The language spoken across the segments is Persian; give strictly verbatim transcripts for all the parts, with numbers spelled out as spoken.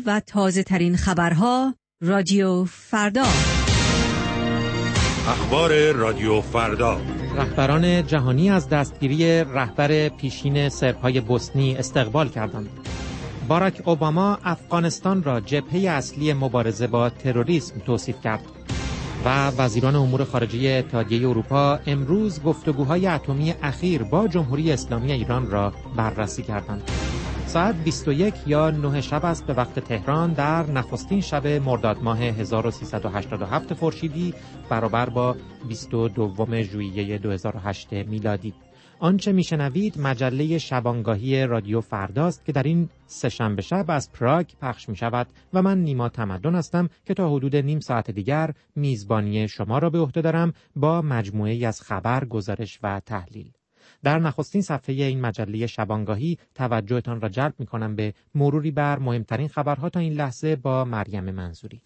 و تازه ترین خبرها رادیو فردا. اخبار رادیو فردا. رهبران جهانی از دستگیری رهبر پیشین سرب‌های بوسنی استقبال کردند. باراک اوباما افغانستان را جبهه اصلی مبارزه با تروریسم توصیف کرد و وزیران امور خارجه اتحادیه اروپا امروز گفتگوهای اتمی اخیر با جمهوری اسلامی ایران را بررسی کردند. ساعت بیست و یک یا نه شب است به وقت تهران در نخستین شب مرداد ماه هزار و سیصد و هشتاد و هفت خورشیدی برابر با بیست و دو ژوئیه دو هزار و هشت میلادی. آنچه میشنوید مجله شبانگاهی رادیو فرداست که در این سه شنبه شب از پراگ پخش می شود و من نیما تمدن هستم که تا حدود نیم ساعت دیگر میزبانی شما را به عهده دارم با مجموعه‌ای از خبر، گزارش و تحلیل. در نخستین صفحه این مجله شبانگاهی توجهتان را جلب می کنم به مروری بر مهمترین خبرها تا این لحظه با مریم منظوری.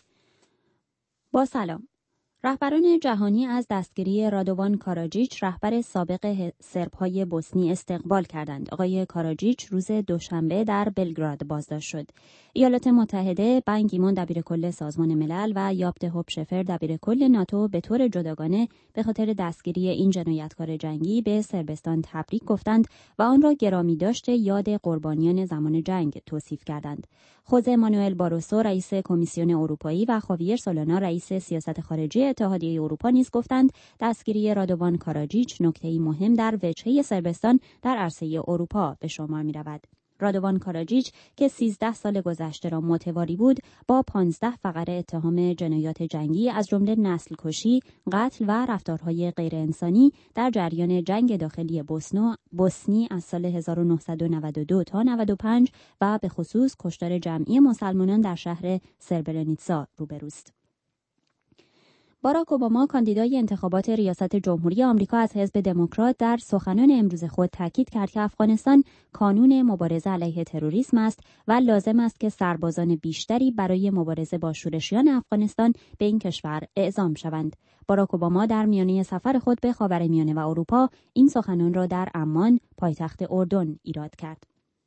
با سلام. رهبران جهانی از دستگیری رادوان کاراجیچ رهبر سابق سرب‌های بوسنی استقبال کردند. آقای کاراجیچ روز دوشنبه در بلگراد بازداشت شد. ایالات متحده، بان کی مون دبیرکل سازمان ملل و یابت هوپشفر دبیرکل ناتو به طور جداگانه به خاطر دستگیری این جنایتکار جنگی به صربستان تبریک گفتند و آن را گرامی داشته یاد قربانیان زمان جنگ توصیف کردند. خوزه مانوئل باروسو رئیس کمیسیون اروپایی و خاویر سولانا رئیس سیاست خارجی اتحادیه اروپا نیز گفتند دستگیری رادوان کاراجیچ نکته‌ای مهم در وجهه صربستان در عرصه اروپا به شمار می‌رود. رادوان کاراجیچ که سیزده سال گذشته را متواری بود با پانزده فقره اتهام جنایات جنگی از جمله نسل کشی، قتل و رفتارهای غیرانسانی در جریان جنگ داخلی بوسنو بوسنی از سال هزار و نهصد و نود و دو تا نود و پنج و به خصوص کشتار جمعی مسلمانان در شهر سربرنیتسا روبروست. باراک اوباما کاندیدای انتخابات ریاست جمهوری آمریکا از حزب دموکرات در سخنان امروز خود تاکید کرد که افغانستان کانون مبارزه علیه تروریسم است و لازم است که سربازان بیشتری برای مبارزه با شورشیان افغانستان به این کشور اعزام شوند. باراک اوباما در میانه سفر خود به خاورمیانه و اروپا این سخنان را در عمان، پایتخت اردن، ایراد کرد.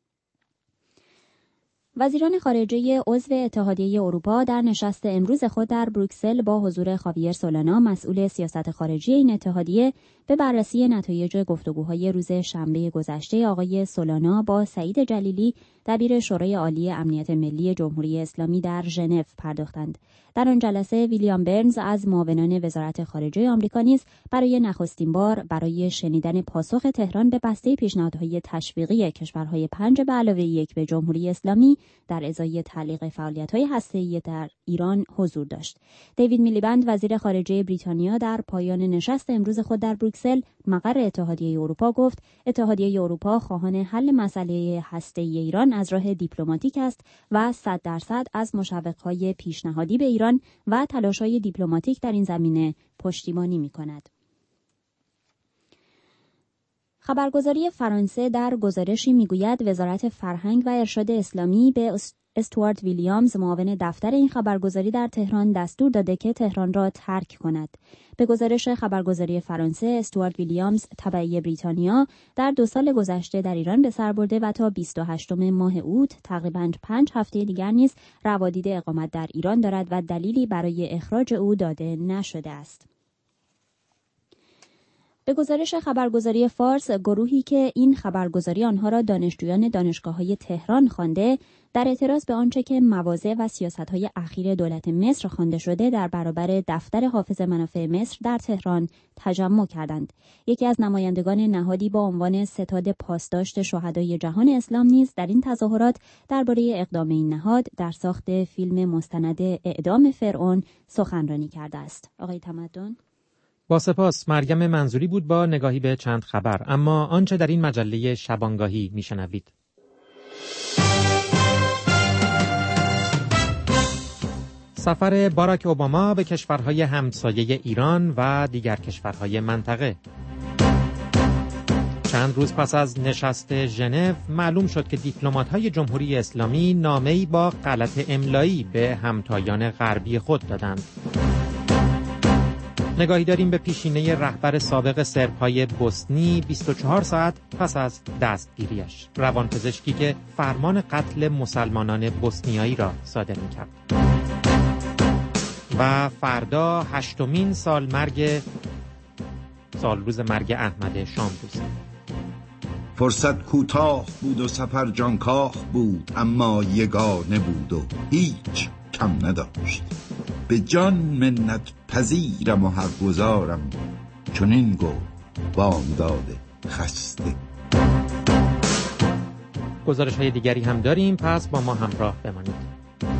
وزیران خارجه عضو اتحادیه اروپا در نشست امروز خود در بروکسل با حضور خاویر سولانا مسئول سیاست خارجی این اتحادیه به بررسی نتایج گفتگوهای روز شنبه گذشته آقای سولانا با سعید جلیلی دبیر شورای عالی امنیت ملی جمهوری اسلامی در ژنو پرداختند. در آن جلسه ویلیام برنز از معاونان وزارت خارجه آمریکا نیز برای نخستین بار برای شنیدن پاسخ تهران به بسته پیشنهادهای تشویقی کشورهای پنج به علاوه یک به جمهوری اسلامی در ازای تعلیق فعالیت‌های هسته‌ای در ایران حضور داشت. دیوید میلیبند وزیر خارجه بریتانیا در پایان نشست امروز خود در بروکسل مقر اتحادیه اروپا گفت اتحادیه اروپا خواهان حل مسئله هسته‌ای ایران از راه دیپلماتیک است و صد درصد از مشوق‌های پیشنهادی به ایران و تلاش‌های دیپلماتیک در این زمینه پشتیبانی می‌کند. خبرگزاری فرانسه در گزارشی میگوید وزارت فرهنگ و ارشاد اسلامی به استوارت ویلیامز معاون دفتر این خبرگزاری در تهران دستور داده که تهران را ترک کند. به گزارش خبرگزاری فرانسه، استوارت ویلیامز تبعی بریتانیا در دو سال گذشته در ایران به سر برده و تا بیست و هشتم ماه اوت تقریباً پنج هفته دیگر نیز روادید اقامت در ایران دارد و دلیلی برای اخراج او داده نشده است. به گزارش خبرگزاری فارس، گروهی که این خبرگزاری آنها را دانشجویان دانشگاه‌های تهران خوانده، در اعتراض به آنچه که مواضع و سیاست‌های اخیر دولت مصر خوانده شده در برابر دفتر حافظ منافع مصر در تهران تجمع کردند. یکی از نمایندگان نهادی با عنوان ستاد پاسداشت شهدای جهان اسلام نیز در این تظاهرات درباره اقدام این نهاد در ساخت فیلم مستند اعدام فرعون سخنرانی کرده است. آقای تمدن؟ با سپاس. مریم منظوری بود با نگاهی به چند خبر. اما آنچه در این مجله شبانگاهی میشنوید. سفر باراک اوباما به کشورهای همسایه ایران و دیگر کشورهای منطقه. چند روز پس از نشست ژنو معلوم شد که دیپلمات‌های جمهوری اسلامی نامه‌ای با غلط املایی به همتایان غربی خود دادند. نگاهی داریم به پیشینه رهبر سابق سرب‌های بوسنی بیست و چهار ساعت پس از دستگیریش، روانپزشکی که فرمان قتل مسلمانان بوسنیایی را صادر می‌کرد. و فردا هشتمین سال مرگ سال روز مرگ احمد شامروزی. فرصت کوتاه بود و سفر جانکاه بود، اما یگانه بود و هیچ کم نداشت. به جان منت پذیرم و حق گزارم، چنین گفت بامداد خسته. گزارش های دیگری هم داریم، پس با ما همراه بمانید.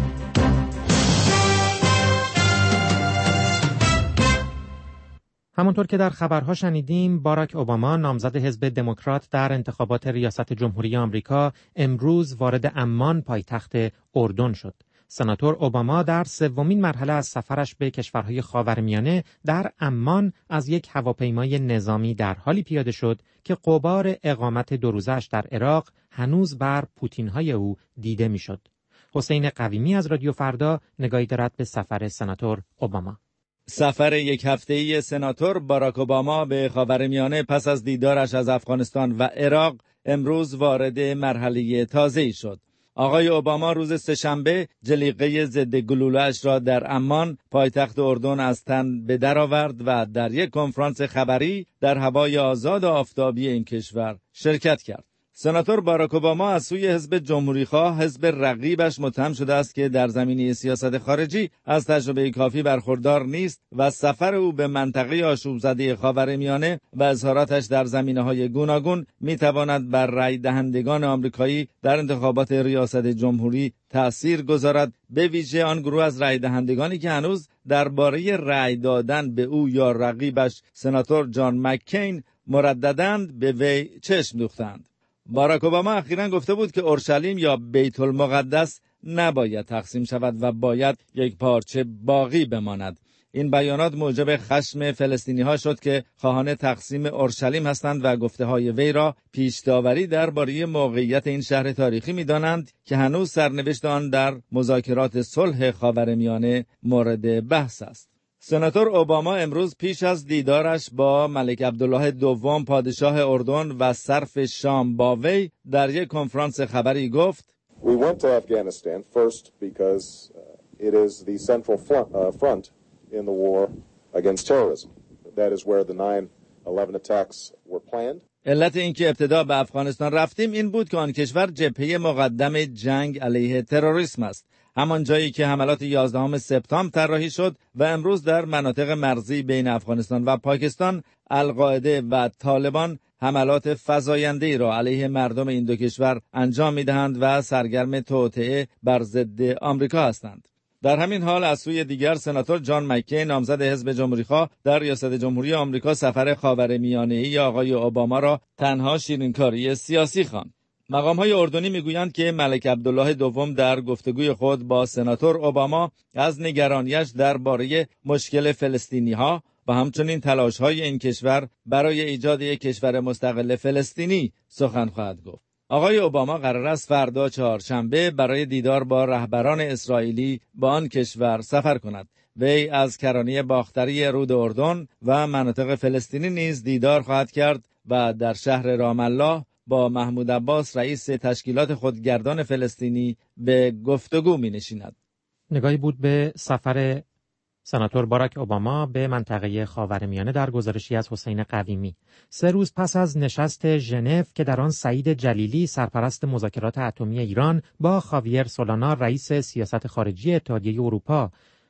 همونطور که در خبرها شنیدیم، باراک اوباما نامزد حزب دموکرات در انتخابات ریاست جمهوری آمریکا امروز وارد عمان پایتخت اردن شد. سناتور اوباما در سومین مرحله از سفرش به کشورهای خاورمیانه در عمان از یک هواپیمای نظامی در حالی پیاده شد که غبار اقامت دو روزه‌اش در عراق هنوز بر پوتین‌های او دیده می‌شد. حسین قویمی از رادیو فردا نگاهی دارد به سفر سناتور اوباما. سفر یک هفته‌ای سناتور باراک اوباما به خاورمیانه پس از دیدارش از افغانستان و عراق امروز وارد مرحله تازه‌ای شد. آقای اوباما روز سه‌شنبه جلیقه ضد گلوله‌اش را در عمان پایتخت اردن از تن به در آورد و در یک کنفرانس خبری در هوای آزاد و آفتابی این کشور شرکت کرد. سناتور باراک اوباما از سوی حزب جمهوری‌خواه، حزب رقیبش، متهم شده است که در زمینه سیاست خارجی از تجربه کافی برخوردار نیست و سفر او به منطقه آشوب‌زده خاورمیانه و اظهاراتش در زمینه‌های گوناگون می‌تواند بر رای دهندگان آمریکایی در انتخابات ریاست جمهوری تأثیر گذارد، به ویژه آن گروه از رای دهندگانی که هنوز درباره رای دادن به او یا رقیبش سناتور جان مککین مردداً به وی چشم دوختند. باراک اوباما اخیراً گفته بود که اورشلیم یا بیت المقدس نباید تقسیم شود و باید یک پارچه باقی بماند. این بیانات موجب خشم فلسطینی‌ها شد که خواهان تقسیم اورشلیم هستند و گفته‌های وی را پیش‌داوری درباره موقعیت این شهر تاریخی می‌دانند که هنوز سرنوشت آن در مذاکرات صلح خاورمیانه مورد بحث است. سناتور اوباما امروز پیش از دیدارش با ملک عبدالله دوم پادشاه اردن و صرف شام با وی در یک کنفرانس خبری گفت: We went to Afghanistan first because uh, it is the central front, uh, front in the war against terrorism. That is where the nine eleven attacks were planned. علت اینکه ابتدا به افغانستان رفتیم این بود که آن کشور جبهه مقدم جنگ علیه تروریسم است. همان جایی که حملات یازدهم سپتامبر طراحی شد و امروز در مناطق مرزی بین افغانستان و پاکستان القاعده و طالبان حملات فزاینده‌ای را علیه مردم این دو کشور انجام می‌دهند و سرگرم توطئه بر ضد آمریکا هستند. در همین حال از سوی دیگر سناتور جان مککین نامزد حزب جمهوری‌خواه در ریاست جمهوری آمریکا سفر خاورمیانه‌ای آقای اوباما را تنها شیرینکاری سیاسی خواند. مقام‌های اردنی می‌گویند که ملک عبدالله دوم در گفتگوی خود با سناتور اوباما از نگرانیش درباره مشکل فلسطینی‌ها و همچنین تلاش‌های این کشور برای ایجاد یک کشور مستقل فلسطینی سخن خواهد گفت. آقای اوباما قرار است فردا چهارشنبه برای دیدار با رهبران اسرائیلی با آن کشور سفر کند. وی از کرانه باختری رود اردن و مناطق فلسطینی نیز دیدار خواهد کرد و در شهر رام الله با محمود عباس رئیس تشکیلات خودگردان فلسطینی به گفتگو می نشیند. نگاهی بود به سفر سناتور باراک اوباما به منطقه خاورمیانه در گزارشی از حسین قویمی. سه روز پس از نشست ژنو که در آن سعید جلیلی سرپرست مذاکرات اتمی ایران با خاویر سولانا رئیس سیاست خارجی اتحادیه اروپا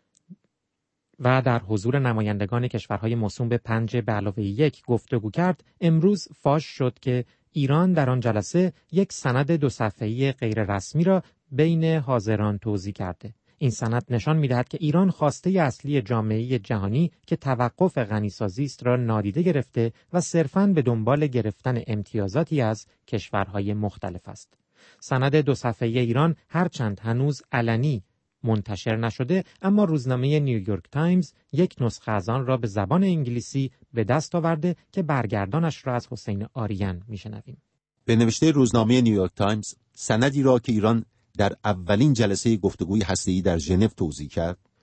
و در حضور نمایندگان کشورهای موسوم به پنج به علاوه یک گفتگو کرد، امروز فاش شد که ایران در آن جلسه یک سند دو صفحه‌ای غیر رسمی را بین حاضران توزیع کرده. این سند نشان می‌دهد که ایران خواسته اصلی جامعه جهانی که توقف غنیسازی است را نادیده گرفته و صرفاً به دنبال گرفتن امتیازاتی از کشورهای مختلف است. سند دو صفحه‌ای ایران هرچند هنوز علنی منتشر نشده، اما روزنامه نیویورک تایمز یک نسخه از آن را به زبان انگلیسی به دست آورده که برگردانش را از حسین آریان میشنویم. به نوشته روزنامه نیویورک تایمز، سندی را که ایران در اولین جلسه گفتگوی هسته‌ای در ژنو توزیع کرد،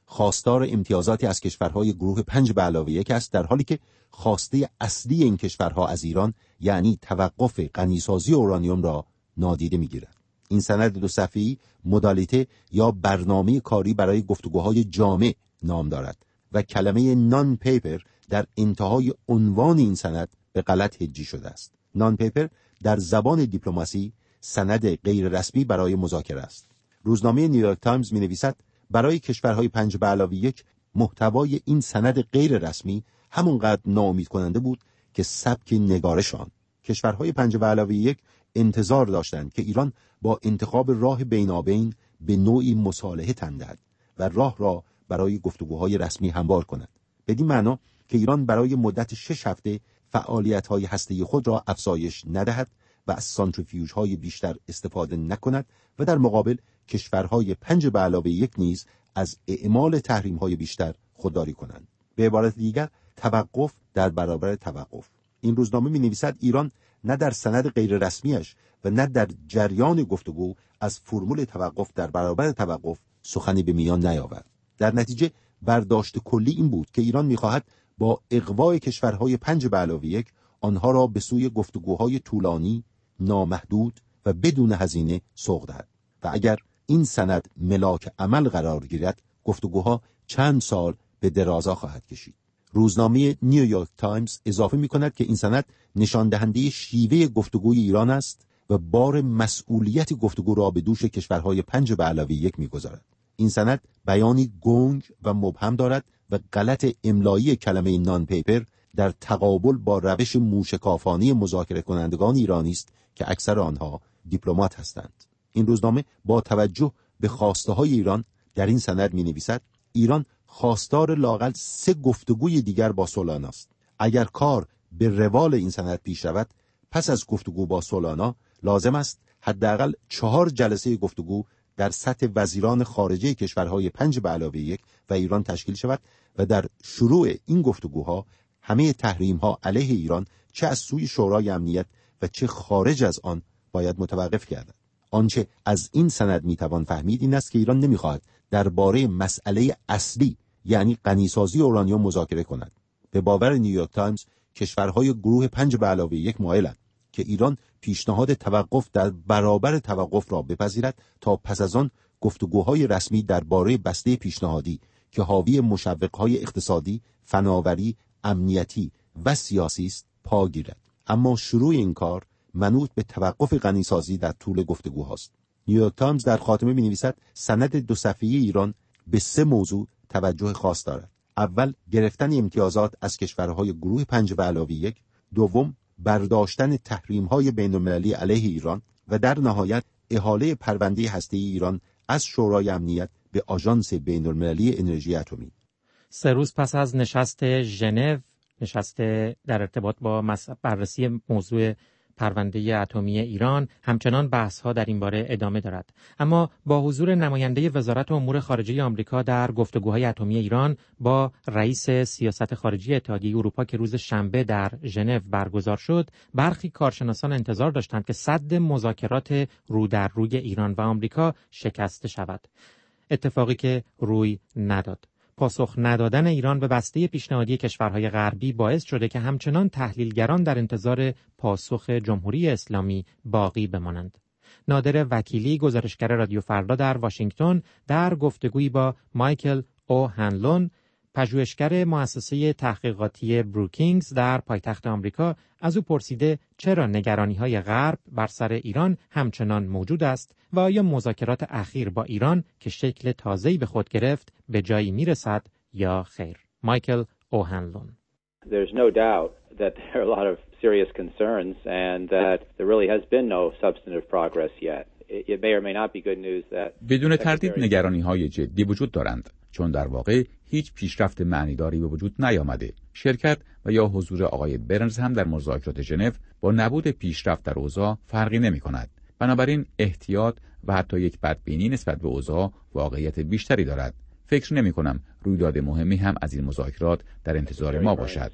خواستار امتیازاتی از کشورهای گروه پنج به علاوه یک است، در حالی که خواسته اصلی این کشورها از ایران یعنی توقف غنیسازی اورانیوم را نادیده می‌گیرد. این سند دو صفحه‌ای مدالیته یا برنامه کاری برای گفتگوهای جامع نام دارد و کلمه نان پیپر در انتهای عنوان این سند به غلط هجی شده است. نان پیپر در زبان دیپلماسی سند غیر رسمی برای مذاکره است. روزنامه نیویورک تایمز می‌نویسد برای کشورهای پنج به علاوه یک محتوای این سند غیر رسمی همونقدر ناامید کننده بود که سبک نگارش آن. کشورهای پنج به علاوه یک انتظار داشتند که ایران با انتخاب راه بینابین به نوعی مصالحه تن دهد و راه را برای گفتگوهای رسمی هموار کند. بدین معنا که ایران برای مدت شش هفته فعالیت‌های هسته‌ای خود را افزایش ندهد و از سانتریفیوژهای بیشتر استفاده نکند و در مقابل کشورهای پنج به علاوه یک نیز از اعمال تحریم‌های بیشتر خودداری کنند. به عبارت دیگر توقف در برابر توقف. این روزنامه می‌نویسد ایران نه در سند غیر رسمیش و نه در جریان گفتگو از فرمول توقف در برابر توقف سخنی به میان نیاورد. در نتیجه برداشت کلی این بود که ایران می‌خواهد با اغوای کشورهای پنج به علاوه یک آنها را به سوی گفتگوهای طولانی، نامحدود و بدون هزینه سوق دهد و اگر این سند ملاک عمل قرار گیرد گفتگوها چند سال به درازا خواهد کشید. روزنامه نیویورک تایمز اضافه می‌کند که این سند نشان دهنده شیوه گفتگوی ایران است و بار مسئولیت گفتگو را به دوش کشورهای پنج به علاوه یک می‌گذارد. این سند بیانی گنگ و مبهم دارد و غلط املایی کلمه نان پیپر در تقابل با روش موشکافانه مذاکره کنندگان ایرانی است که اکثر آنها دیپلمات هستند. این روزنامه با توجه به خواسته های ایران در این سند می نویسد ایران خواستار لااقل سه گفتگوی دیگر با سولانا است. اگر کار به روال این سند پیش رود پس از گفتگو با سولانا لازم است حداقل چهار جلسه گفتگو در سطح وزیران خارجه کشورهای پنج به علاوه یک و ایران تشکیل شود و در شروع این گفتگوها همه تحریم‌ها علیه ایران چه از سوی شورای امنیت و چه خارج از آن باید متوقف گردد. آنچه از این سند میتوان فهمید این است که ایران نمیخواهد درباره مسئله اصلی یعنی غنیسازی اورانیوم مذاکره کند. به باور نیویورک تایمز کشورهای گروه پنج به علاوه یک مایلند که ایران پیشنهاد توقف در برابر توقف را بپذیرد تا پس از آن گفتگوهای رسمی درباره بسته پیشنهادی که حاوی مشوقهای اقتصادی، فناوری، امنیتی و سیاسی است پا گیرد. اما شروع این کار منوط به توقف غنیسازی در طول گفتگوهاست. نیویورک تایمز در خاتمه می‌نویسد سند دو صفحه‌ای ایران به سه موضوع توجه خاص دارد. اول، گرفتن امتیازات از کشورهای گروه پنج به علاوه یک. دوم، برداشتن تحریم‌های بین‌المللی علیه ایران و در نهایت احاله پرونده هسته‌ای ایران از شورای امنیت به آژانس بین‌المللی انرژی اتمی. سه روز پس از نشست ژنو، نشست در ارتباط با بررسی موضوع پرونده اتمی ایران، همچنان بحث‌ها در این باره ادامه دارد. اما با حضور نماینده وزارت امور خارجه آمریکا در گفتگوهای اتمی ایران با رئیس سیاست خارجی اتحادیه اروپا که روز شنبه در ژنو برگزار شد، برخی کارشناسان انتظار داشتند که سد مذاکرات رو در روی ایران و آمریکا شکسته شود. اتفاقی که روی نداد. پاسخ ندادن ایران به بسته پیشنهادی کشورهای غربی باعث شده که همچنان تحلیلگران در انتظار پاسخ جمهوری اسلامی باقی بمانند. نادر وکیلی، گزارشگر رادیو فردا در واشنگتن، در گفتگویی با مایکل او هنلون، پژوهشگر مؤسسه تحقیقاتی بروکینگز در پایتخت آمریکا، از او پرسیده چرا نگرانی‌های غرب بر سر ایران همچنان موجود است و آیا مذاکرات اخیر با ایران که شکل تازه‌ای به خود گرفت به جایی میرسد یا خیر. مایکل او هنلون: There's no doubt that there are a lot of serious concerns and that there really has been no substantive progress yet. It may or may not be good news that بدون تردید نگرانی‌های جدی وجود دارند، چون در واقع هیچ پیشرفت معنیداری به وجود نیامده. شرکت و یا حضور آقای برنز هم در مذاکرات ژنو با نبود پیشرفت در اوضاع فرقی نمی‌کند. بنابراین احتیاط و حتی یک بدبینی نسبت به اوضاع واقعیت بیشتری دارد. فکر نمی‌کنم رویداد مهمی هم از این مذاکرات در انتظار ما باشد.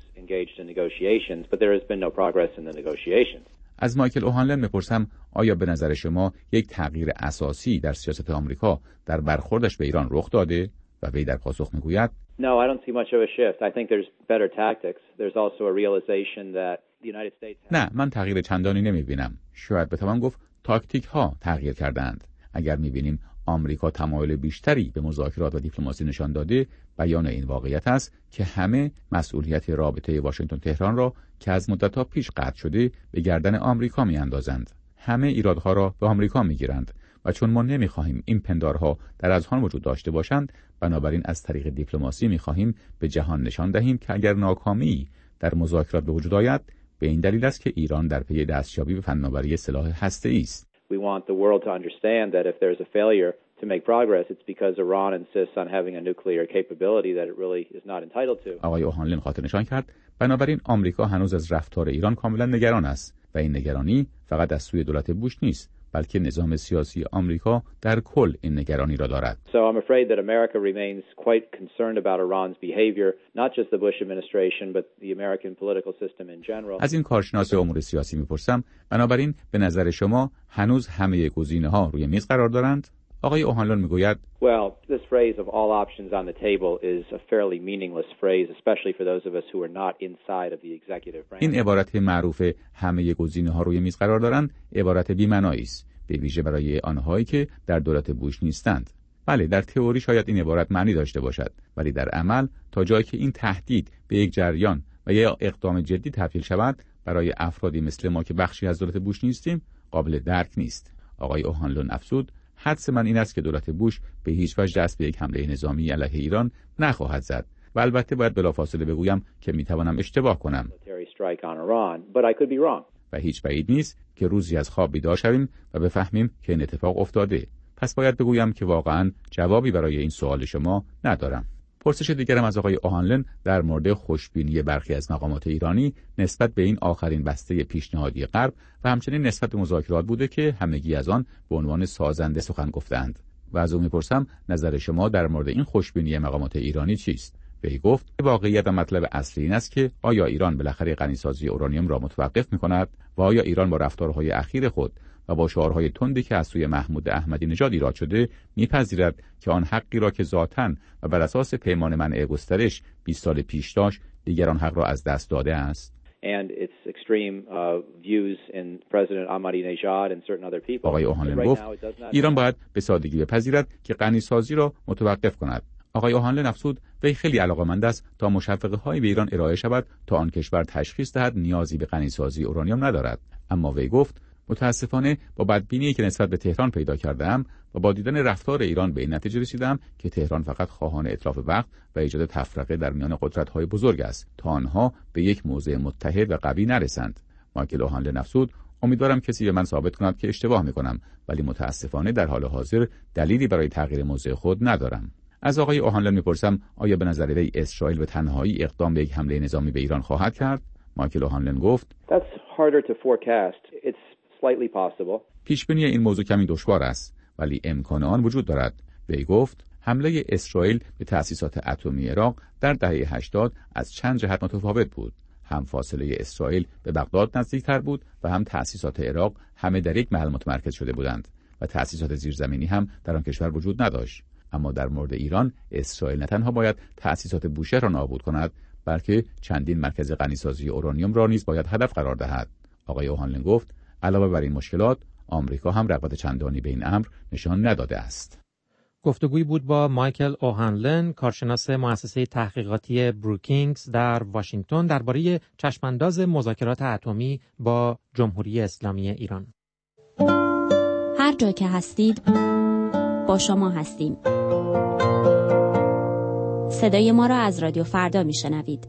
از مایکل اوهانلن میپرسم آیا به نظر شما یک تغییر اساسی در سیاست آمریکا در برخوردش به ایران رخ داده؟ و وی در پاسخ میگوید No, I don't see much of a shift. I think there's better tactics. There's also a realization that the United States has... نه، من تغییر چندانی نمیبینم. شاید بتوان گفت تاکتیک ها تغییر کردند. اگر میبینیم آمریکا تمایل بیشتری به مذاکرات و دیپلماسی نشان داده، بیان این واقعیت است که همه مسئولیت رابطه واشنگتن تهران را که از مدت‌ها پیش قطع شده به گردن آمریکا میاندازند. همه ایرادها را به آمریکا میگیرند و چون ما نمیخواهیم این پندارها در اذهان وجود داشته باشند، بنابراین از طریق دیپلماسی میخواهیم به جهان نشان دهیم که اگر ناکامی در مذاکرات به وجود آید، به این دلیل است که ایران در پی دستیابی به فناوری سلاح هسته‌ای است. We want the world to understand that if there's a failure to make progress, it's because Iran insists on having a nuclear capability that it really is not entitled to. آقای اوهانلین خاطر نشان کرد بنابراین آمریکا هنوز از رفتار ایران کاملا نگران است و این نگرانی فقط از سوی دولت بوش نیست، بلکه نظام سیاسی آمریکا در کل این نگرانی را دارد. So I'm afraid that America remains quite concerned about Iran's behavior, not just the Bush administration but the American political system in general. از این کارشناس امور سیاسی میپرسم بنابراین به نظر شما هنوز همه گزینه‌ها روی میز قرار دارند؟ آقای اوهانلون میگوید Well, this phrase of all options on the table is a fairly meaningless phrase, especially for those of us who are not inside of the executive branch. این عبارت معروف همه گزینه‌ها روی میز قرار دارند عبارت بی‌معنایی است، به ویژه برای آنهایی که در دولت بوش نیستند. بله، در تئوری شاید این عبارت معنی داشته باشد، ولی در عمل تا جایی که این تهدید به یک جریان و یا اقدام جدی تبدیل شود، برای افرادی مثل ما که بخشی از دولت بوش نیستیم قابل درک نیست. آقای اوهانلون افزود حدس من این است که دولت بوش به هیچ وجه دست به یک حمله نظامی علیه ایران نخواهد زد و البته باید بلافاصله بگویم که میتوانم اشتباه کنم و هیچ بعید نیست که روزی از خواب بیدار شویم و بفهمیم که این اتفاق افتاده. پس باید بگویم که واقعا جوابی برای این سوال شما ندارم. پرسش دیگرم از آقای اوهانلن در مورد خوشبینی برخی از مقامات ایرانی نسبت به این آخرین بسته پیشنهادی غرب و همچنین نسبت به مذاکرات بوده که همگی از آن به عنوان سازنده سخن گفتند و از او میپرسم نظر شما در مورد این خوشبینی مقامات ایرانی چیست؟ وی گفت واقعیت و مطلب اصلی این است که آیا ایران بالاخره غنیسازی اورانیوم را متوقف می‌کند و آیا ایران با رفتارهای اخیر خود و با شعارهای تندی که از سوی محمود احمدی نژاد ایراد شده میپذیرد که آن حقی را که ذاتاً و بر اساس پیمان منع گسترش بیست سال پیش داشت دیگر آن حق را از دست داده است. And its extreme uh, views in President Ahmadinejad and certain other people. آقای اوهانلن گفت ایران باید به سادگی بپذیرد که غنیسازی را متوقف کند. آقای اوهانلن افزود وی خیلی علاقه‌مند است تا مشوقه‌هایی به ایران ارائه شود تا آن کشور تشخیص دهد نیازی به غنیسازی اورانیوم ندارد. اما وی گفت متاسفانه با بدبینی که نسبت به تهران پیدا کردم و با دیدن رفتار ایران به این نتیجه رسیدم که تهران فقط خواهان اتلاف وقت و ایجاد تفرقه در میان قدرت‌های بزرگ است تا آنها به یک موضع متحد و قوی نرسند. مایکل اوهانلن افزود امیدوارم کسی به من ثابت کند که اشتباه می‌کنم، ولی متاسفانه در حال حاضر دلیلی برای تغییر موضع خود ندارم. از آقای اوهانلن می‌پرسم آیا به نظر وی اسرائیل به تنهایی اقدام به یک حمله نظامی به ایران خواهد کرد؟ مایکل اوهانلن گفت That's harder to forecast. It's slightly possible. پیشبینی این موضوع کمی دشوار است، ولی امکان آن وجود دارد. وی گفت حمله اسرائیل به تأسیسات اتمی عراق در دهه هشتاد از چند جهت متفاوت بود. هم فاصله اسرائیل به بغداد نزدیکتر بود و هم تأسیسات عراق همه در یک محل متمرکز شده بودند و تأسیسات زیرزمینی هم در آن کشور وجود نداشت. اما در مورد ایران، اسرائیل نه تنها باید تأسیسات بوشهر را نابود کند، بلکه چندین مرکز غنیسازی اورانیوم را نیز باید هدف قرار دهد. آقای اوهانلن گفت علاوه بر این مشکلات، آمریکا هم رغبت چندانی به این امر نشان نداده است. گفتگویی بود با مایکل اوهانلن، کارشناس مؤسسه تحقیقاتی بروکینگز در واشنگتن درباره چشمانداز مذاکرات اتمی با جمهوری اسلامی ایران. هر جا که هستید با شما هستیم. صدای ما را از رادیو فردا میشنوید.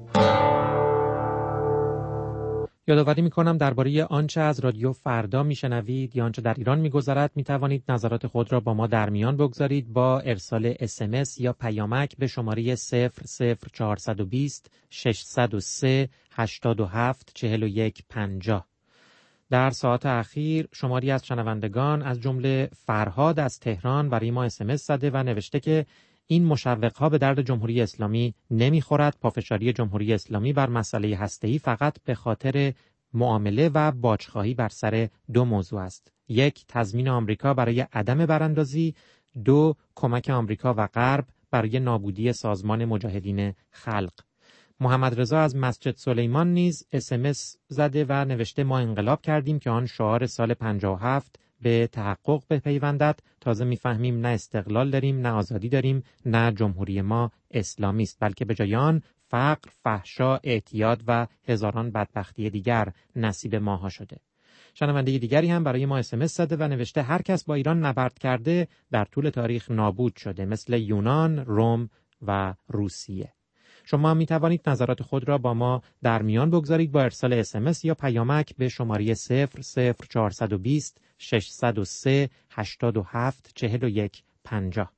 یادآوری می‌کنم درباره آنچه از رادیو فردا میشنوید یا آنچه در ایران می‌گذرد می‌توانید نظرات خود را با ما در میان بگذارید با ارسال اس ام اس یا پیامک به شماره صفر صفر چهارصد و بیست ششصد و سه هشتاد و هفت چهل و یک پنجاه. در ساعات اخیر شماری از شنوندگان از جمله فرهاد از تهران برای ما اس ام اس زده و نوشته که این مشوق‌ها به درد جمهوری اسلامی نمی‌خورد. پافشاری جمهوری اسلامی بر مسئله هسته‌ای فقط به خاطر معامله و باج‌خواهی بر سر دو موضوع است. یک، تضمین آمریکا برای عدم براندازی. دو، کمک آمریکا و غرب برای نابودی سازمان مجاهدین خلق. محمد رضا از مسجد سلیمان نیز اس ام اس زده و نوشته ما انقلاب کردیم که آن شعار سال پنجاه و هفت به تحقق بپیوندد. تازه میفهمیم نه استقلال داریم، نه آزادی داریم، نه جمهوری ما اسلامی است، بلکه به جای آن فقر، فحشا، اعتیاد و هزاران بدبختی دیگر نصیب ماها شده. شنونده دیگری هم برای ما اس ام اس زده و نوشته هر کس با ایران نبرد کرده در طول تاریخ نابود شده، مثل یونان، روم و روسیه. شما می توانید نظرات خود را با ما در میان بگذارید با ارسال اس ام اس یا پیامک به شماره صفر صفر چهارصد و بیست ششصد و سه هشتاد و هفت چهل و یک پنجاه.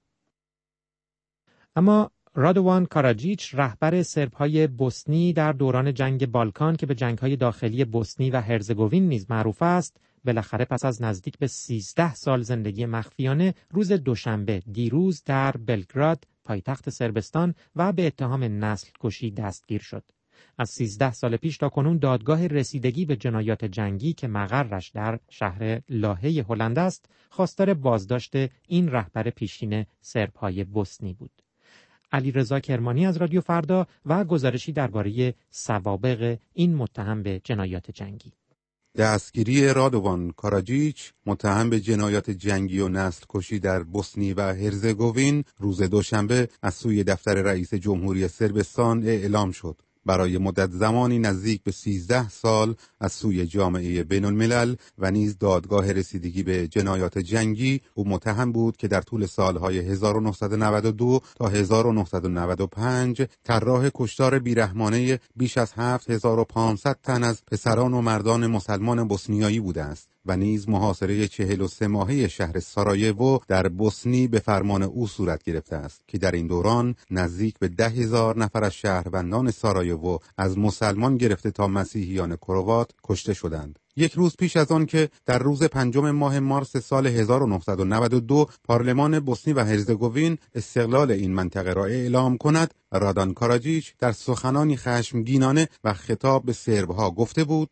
اما رادوان کاراجیچ رهبر سرب‌های بوسنی در دوران جنگ بالکان که به جنگ‌های داخلی بوسنی و هرزگوین نیز معروف است، بالاخره پس از نزدیک به سیزده سال زندگی مخفیانه روز دوشنبه دیروز در بلگراد پایتخت صربستان و به اتهام نسل کشی دستگیر شد. از سیزده سال پیش تا کنون دادگاه رسیدگی به جنایات جنگی که مقرش در شهر لاهه هلند است، خواستار بازداشت این رهبر پیشین سرب‌های بوسنی بود. علیرضا کرمانی از رادیو فردا و گزارشی درباره سوابق این متهم به جنایات جنگی. دستگیری رادوان کاراجیچ متهم به جنایات جنگی و نسل کشی در بوسنی و هرزگوین روز دوشنبه از سوی دفتر رئیس جمهوری صربستان اعلام شد. برای مدت زمانی نزدیک به سیزده سال از سوی جامعه بین الملل و نیز دادگاه رسیدگی به جنایات جنگی او متهم بود که در طول سالهای هزار و نهصد و نود و دو تا هزار و نهصد و نود و پنج طراح کشتار بیرحمانه بیش از هفت هزار و پانصد تن از پسران و مردان مسلمان بوسنیایی بوده است و نیز محاصره چهل و سه ماهه شهر سارایوو در بوسنی به فرمان او صورت گرفته است که در این دوران نزدیک به ده هزار نفر از شهروندان سارایوو از مسلمان گرفته تا مسیحیان کروات کشته شدند. یک روز پیش از آن که در روز پنجم ماه مارس سال هزار و نهصد و نود و دو پارلمان بوسنی و هرزگوین استقلال این منطقه را اعلام کند، رادوان کاراجیچ در سخنانی خشمگینانه و خطاب به سربها گفته بود: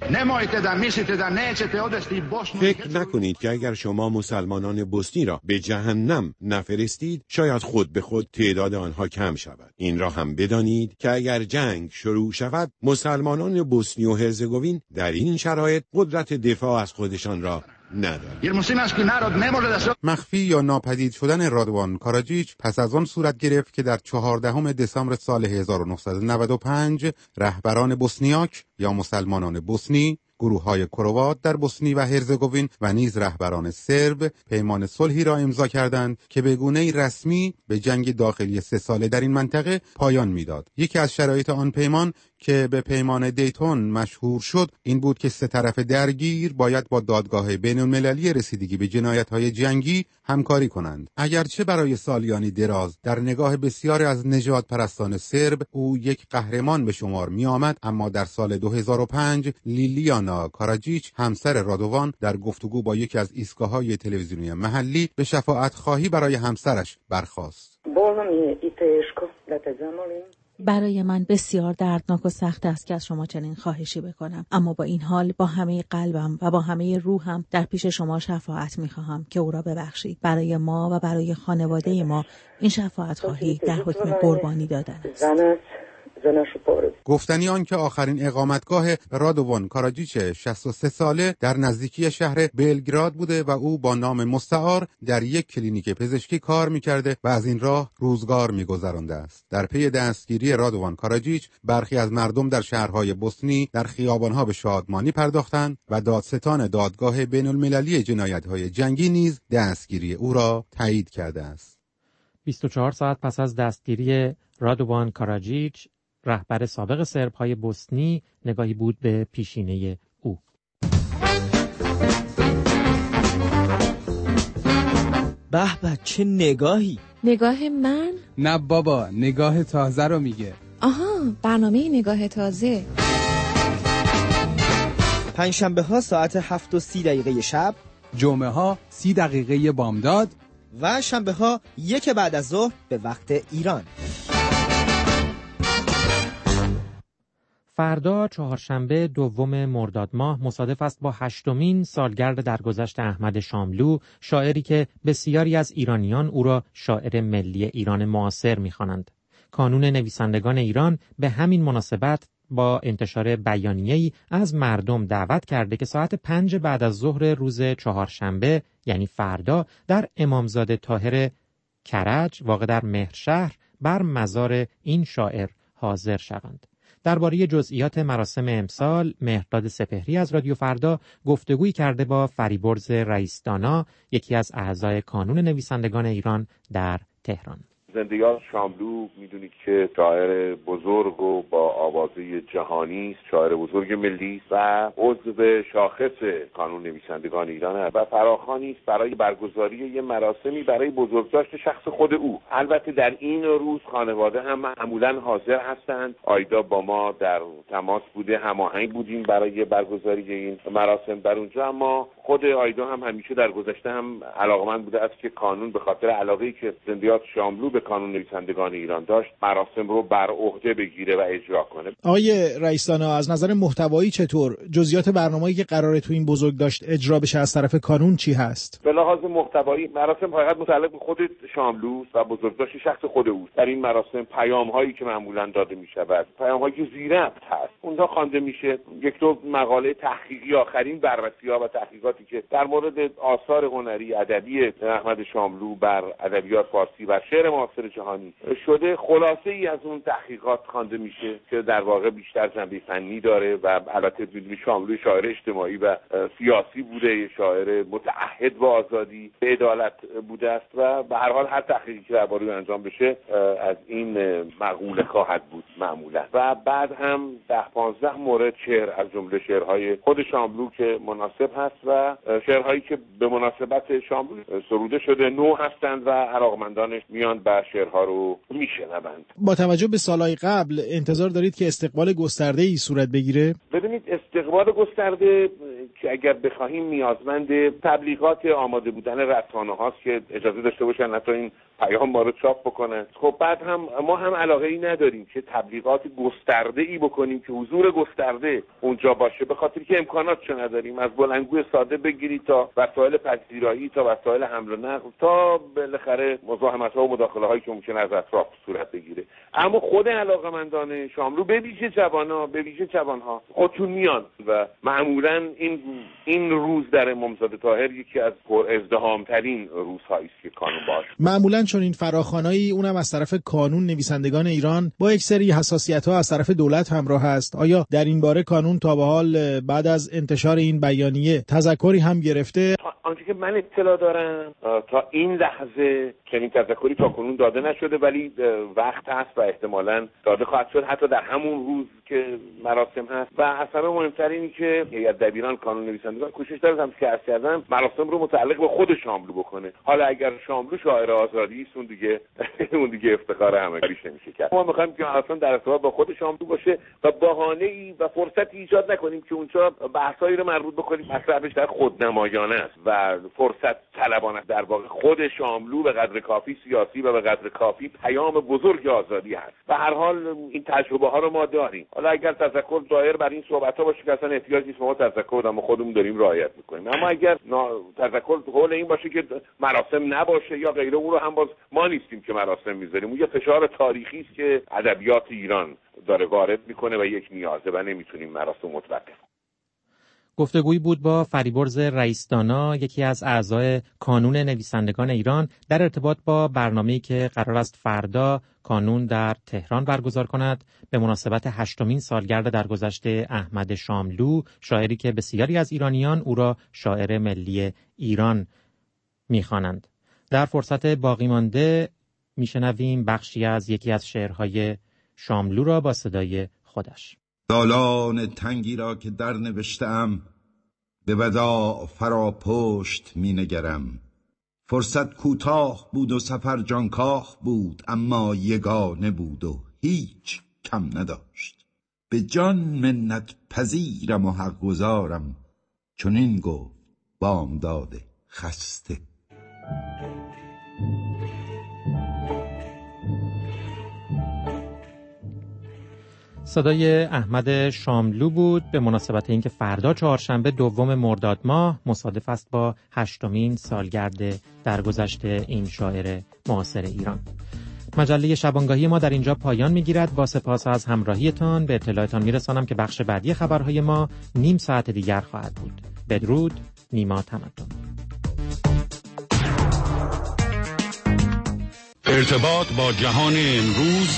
فکر نکنید که اگر شما مسلمانان بوسنی را به جهنم نفرستید شاید خود به خود تعداد آنها کم شود. این را هم بدانید که اگر جنگ شروع شود مسلمانان بوسنی و هرزگوین در این شرایط قدرت دفاع از خودشان را ندارد. مخفی یا ناپدید شدن رادوان کاراجیچ پس از آن صورت گرفت که در چهاردهم دسامبر سال هزار و نهصد و نود و پنج رهبران بوسنیاک یا مسلمانان بوسنی، گروه‌های کروات در بوسنی و هرزگوین و نیز رهبران سرب پیمان صلحی را امضا کردند که به گونه‌ای رسمی به جنگ داخلی سه ساله در این منطقه پایان می‌داد. یکی از شرایط آن پیمان که به پیمان دیتون مشهور شد این بود که سه طرف درگیر باید با دادگاه بین‌المللی رسیدگی به جنایت‌های جنگی همکاری کنند. اگرچه برای سالیانی دراز در نگاه بسیاری از نژاد پرستان سرب او یک قهرمان به شمار می‌آمد، اما در سال دو هزار و پنج لیلیانا کاراجیچ همسر رادوان در گفتگو با یکی از ایستگاه‌های تلویزیونی محلی به شفاعت خواهی برای همسرش برخاست. برای من بسیار دردناک و سخت است که از شما چنین خواهشی بکنم، اما با این حال با همه قلبم و با همه روحم در پیش شما شفاعت می‌خواهم که او را ببخشید. برای ما و برای خانواده ما این شفاعت خواهی در حکم قربانی دادن است. گفتنی آن که آخرین اقامتگاه رادوان کاراجیچ شصت و سه ساله در نزدیکی شهر بلگراد بوده و او با نام مستعار در یک کلینیک پزشکی کار می‌کرده و از این راه روزگار می‌گذرانده است. در پی دستگیری رادوان کاراجیچ برخی از مردم در شهرهای بوسنی در خیابان‌ها به شادمانی پرداختند و دادستان دادگاه بین‌المللی جنایت‌های جنگی نیز دستگیری او را تایید کرده است. بیست و چهار ساعت پس از دستگیری رادوان کاراجیچ، رهبر سابق سرب‌های بوسنی، نگاهی بود به پیشینه او. به به چه نگاهی! نگاه من؟ نه بابا، نگاه تازه رو میگه. آها، برنامه نگاه تازه. پنجشنبه ها ساعت هفت و سی دقیقه شب، جمعه ها سی دقیقه بامداد و شنبه ها یک بعد از ظهر به وقت ایران. فردا چهارشنبه دوم مرداد ماه مصادف است با هشتمین سالگرد درگذشت احمد شاملو، شاعری که بسیاری از ایرانیان او را شاعر ملی ایران معاصر می‌خوانند. کانون نویسندگان ایران به همین مناسبت با انتشار بیانیه‌ای از مردم دعوت کرده که ساعت پنج بعد از ظهر روز چهارشنبه یعنی فردا در امامزاده طاهر کرج واقع در مهرشهر بر مزار این شاعر حاضر شوند. درباره جزئیات مراسم امسال مهرداد سپهری از رادیو فردا گفتگویی کرده با فریبرز رئیس‌دانا، یکی از اعضای کانون نویسندگان ایران در تهران. زندیات شاملو میدونید که شاعر بزرگ و با آوازه جهانی است، شاعر بزرگ ملی است و عضو شاخص کانون نویسندگان ایران است و فراخوانی است برای برگزاری یه مراسمی برای بزرگداشت شخص خود او. البته در این روز خانواده هم معمولا حاضر هستند. آیدا با ما در تماس بوده، هماهنگ بودیم برای برگزاری این مراسم در اونجا، اما خود آیدا هم همیشه در گذشته هم علاقمند بوده است که کانون به خاطر علاقه‌ای که زندیات شاملو به کانون نویسندگان ایران داشت مراسم رو بر عهده بگیره و اجرا کنه. آقای رئیس‌دانا، از نظر محتوایی چطور جزئیات برنامه‌ای که قراره تو این بزرگداشت اجرا بشه از طرف کانون چی هست؟ به لحاظ محتوایی مراسم حقیقت متعلق به خود شاملوست و بزرگداشت شخص خود اوست. در این مراسم پیام‌هایی که معمولاً داده می‌شود، پیام‌هایی که زیرربط هست، اونجا خوانده میشه. یک دو مقاله تحقیقی، آخرین بررسی‌ها و تحقیقاتی که در مورد آثار هنری ادبی احمد شاملو بر ادبیات فارسی و شعر معاصر جهانی شده، خلاصه ای از اون تحقیقات خوانده میشه که در واقع بیشتر جنبه فنی داره و البته بدون شاملو شاعر اجتماعی و سیاسی بوده، شاعر متعهد با آزادی به عدالت بوده است و به هر حال هر تحقیقی که درباره انجام بشه از این مقوله خواهد بود معمولا. و بعد هم ده پانزده مورد شعر از جمله شعرهای خود شاملو که مناسب هست و شعرهایی که به مناسبت شاملو سروده شده نو هستند و علاقمندانش میان و شعرها رو میشنوند. با توجه به سالهای قبل انتظار دارید که استقبال گسترده‌ای صورت بگیره؟ ببینید، استقبال گسترده که اگر بخواهیم نیازمند تبلیغات آماده بودن رسانه هاست که اجازه داشته باشن حتی این پیام ما رو چاپ بکنن. خب بعد هم ما هم علاقه ای نداریم که تبلیغات گسترده ای بکنیم که حضور گسترده اونجا باشه، به خاطر که امکاناتشو نداریم. از بلندگوی ساده بگیرید تا وسایل پذیرایی تا وسایل حمل و نقل تا بالاخره مزاحمت‌ها و مداخله‌هایی که ممکنه از اطراف صورت بگیره. اما خود علاقه‌مندان شاملو به ویژه جوان‌ها به ویژه جوان‌ها خودشون میان و معمولاً این این روز در امامزاده طاهر یکی از پر ازدحام‌ترین روزهایی است که کانون باشه. معمولاً چون این فراخوانایی اونم از طرف کانون نویسندگان ایران با یک سری حساسیت‌ها از طرف دولت همراه است. آیا در این باره کانون تا به حال بعد از انتشار این بیانیه تذکری هم گرفته؟ آنچه که من اطلاع دارم تا این لحظه چنین تذکری تا کنون داده نشده، ولی وقت هست و احتمالاً داده خواهد شد حتی در همون روز که مراسم هست. و اصلا مهمتر اینی که هیئت دبیران کانون نویسندگان کوشش داره هم که عرض کردم مراسم رو متعلق به خود شاملو بکنه. حالا اگر شاملو شاعر آزادی است اون دیگه اون دیگه افتخار همه کاریش نمیشه کرد. ما می‌خوایم که اصلا در ارتباط با خود شاملو باشه و بهانه‌ای و فرصتی ایجاد نکنیم که اونجا بحثایی رو مربوط بکنیم مطرحش در خودنمایانه است و فرصت طلبانه. در واقع خود شاملو به قدر کافی سیاسی و به قدر کافی پیام بزرگ آزادی هست. و هر حال این تجربه ها رو ما داریم. حالا اگر تذکر دایر بر این صحبت ها باشه که اصلا احتیاج نیست ما تذکر بدیم، خودمون داریم رعایت میکنیم. اما اگر تذکر حول این باشه که مراسم نباشه یا غیره، اون رو هم باز ما نیستیم که مراسم میذاریم. اون یه فشار تاریخی است که ادبیات ایران داره وارد میکنه و یک نیازه و نمیتونیم مراسم متوقف. گفتگویی بود با فریبرز رئیس‌دانا، یکی از اعضای کانون نویسندگان ایران، در ارتباط با برنامه‌ای که قرار است فردا کانون در تهران برگزار کند به مناسبت هشتمین سالگرد درگذشت احمد شاملو، شاعری که بسیاری از ایرانیان او را شاعر ملی ایران می‌خوانند. در فرصت باقی مانده میشنویم بخشی از یکی از شعرهای شاملو را با صدای خودش. دالان تنگی را که در نوشتم به وداع فرا پشت می نگرم. فرصت کوتاه بود و سفر جانکاه بود، اما یگانه بود و هیچ کم نداشت. به جان منت پذیرم و حق گزارم، چنین گفت بامداد خسته. صدای احمد شاملو بود به مناسبت اینکه فردا چهارشنبه دوم مرداد ماه مصادف است با هشتمین سالگرد درگذشت این شاعر معاصر ایران. مجله شبانگاهی ما در اینجا پایان میگیرد. با سپاس از همراهیتان به اطلاعتان میرسانم که بخش بعدی خبرهای ما نیم ساعت دیگر خواهد بود. بدرود. نیما تمدن. ارتباط با جهان امروز